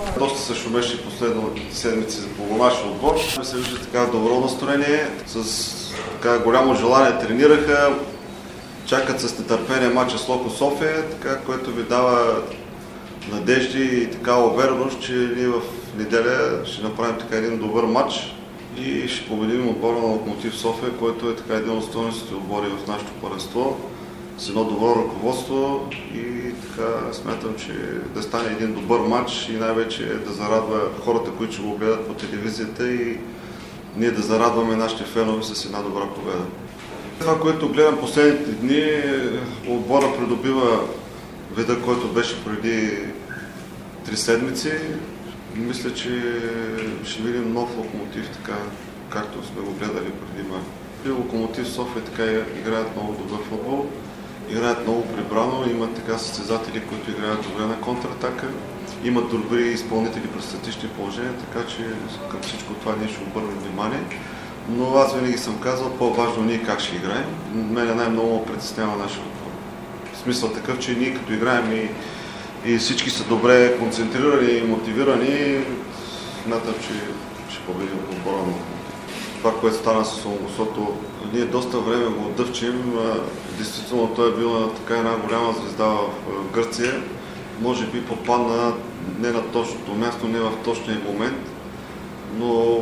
Доста се шумеше последните седмици по нашия отбор. Се вижда така добро настроение, с така голямо желание тренираха, чакат с нетърпение мача с Локо София, така, което ви дава надежди и такава увереност, че ние в неделя ще направим така един добър матч и ще победим отбора на Локомотив София, който е така един от стойностните отбори в нашето първенство, с едно добро ръководство и така смятам, че да стане един добър матч и най-вече да зарадва хората, които ще го гледат по телевизията и ние да зарадваме нашите фенове с една добра победа. Това, което гледам последните дни, отбора придобива вида, който беше преди 3 седмици. Мисля, че ще видим нов Локомотив, така както сме го гледали преди малко. Локомотив София така играят много добър футбол, играят много прибрано, имат така състезатели, които играят добре на контратака, имат добри изпълнители при статични положения, така че към всичко това ние ще обърнем внимание. Но аз винаги съм казал, по-важно ние как ще играем. Мене най-много притеснява нашия отбор. В смисъл такъв, че ние като играем и всички са добре концентрирани и мотивирани, смятам, че ще победим отбора на Локомотив. Това, което стана с Омбосото, ние доста време го отдъвчим. Действително той е бил така една голяма звезда в Гърция. Може би попадна не на точното място, не в точния момент, но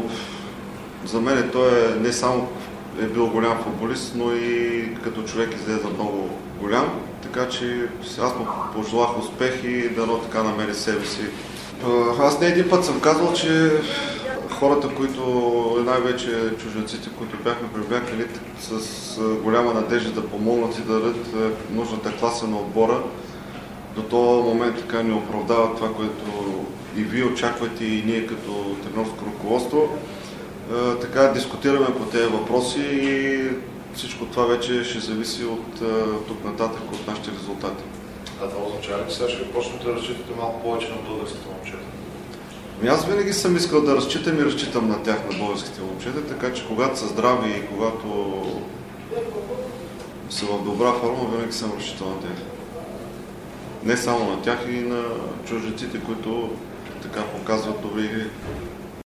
за мен той не само е бил голям футболист, но и като човек излезе много голям. Така че аз му пожелах успех и дано така намери себе си. Аз не един път съм казвал, че хората, които най-вече чужденците, които бяхме привлякали с голяма надежда да помогнат и да дадат нужната класа на отбора, до този момент така не оправдава това, което и вие очаквате и ние като тренерско ръководство. Така дискутираме по тези въпроси и всичко това вече ще зависи от тук нататък от нашите резултати. А това означава ли, че сега ще почнете да разчитате малко повече на българските момчета? Аз винаги съм искал да разчитам и разчитам на тях, на българските момчета, така че когато са здрави и когато са в добра форма, винаги съм разчитал на тях. Не само на тях, и на чужденците, които така показват добри игри.